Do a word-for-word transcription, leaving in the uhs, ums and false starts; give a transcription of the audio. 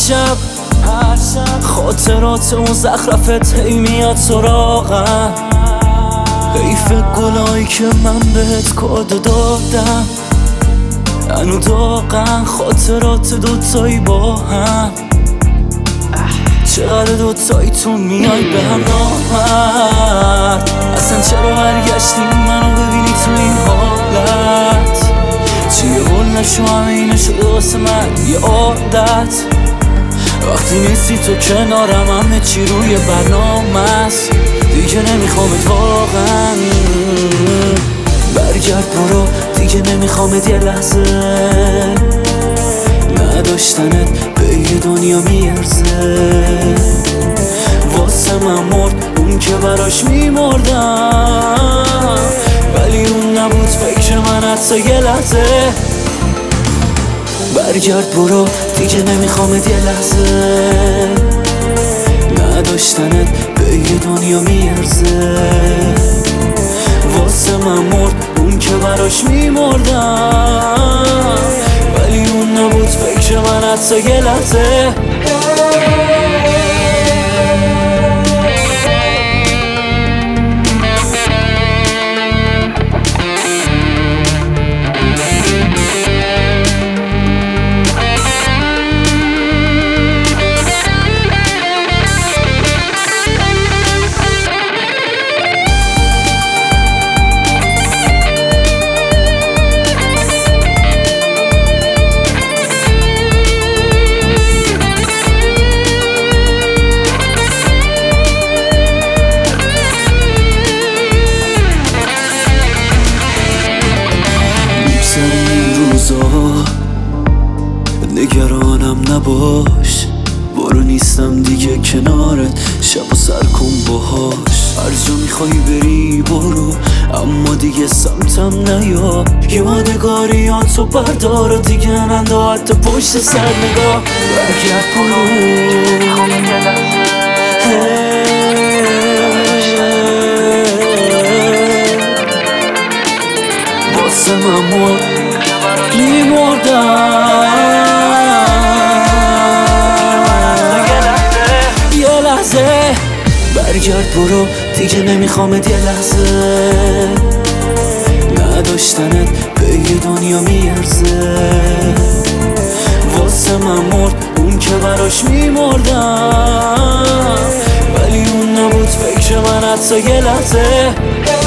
شب خاطرات اون زخرفت هی میاد سراغم، حیف گلایی که من بهت کادو دادم، هنو داغن خاطرات دوتایی با هم. چقدر دوتاییتون میای به هم نامرد، اصلا چرا برگشتیم منو ببینی تو این حالت؟ چیه قول نشو همه اینه شده واسه من یه عادت. وقتی نیستی تو کنارم همه چی روی برنامه است، دیگه نمیخوامت واقعا. برگرد برو دیگه نمیخوامت یه لحظه، نداشتنت به یه دنیا میارزه. واسه من مرد اون که براش میمردم، ولی اون نبود فکر من حتی یه لحظه. برگرد برو دیگه نمیخوامت یه لحظه، نداشتنت به یه دنیا میارزه. واسه من مرد اون که براش میمردم، ولی اون نبود فکر من حتی یه لحظه. نگرانم نباش، برو نیستم دیگه کنارت، شب و سر کن باهاش. هر جا میخوای بری برو، اما دیگه سمتم نیا. یادگاریاتو بردار و دیگه نندا حتی پشت سر نگاه. برگرد برو واسه من مرد میمردم. برگرد برو دیگه نمیخوامت یه لحظه، نداشتنت به یه دنیا میارزه. واسه من مرد اون که براش میمردم، ولی اون نبود فکر من حتی یه لحظه.